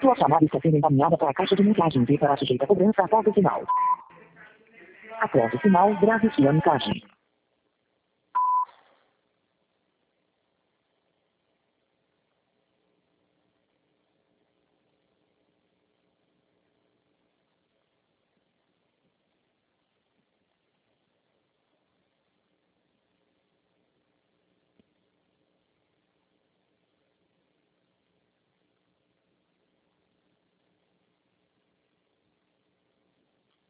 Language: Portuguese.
Sua chamada está sendo encaminhada para a caixa de mensagens e será sujeita a cobrança após o sinal. Após o sinal, grave sua mensagem.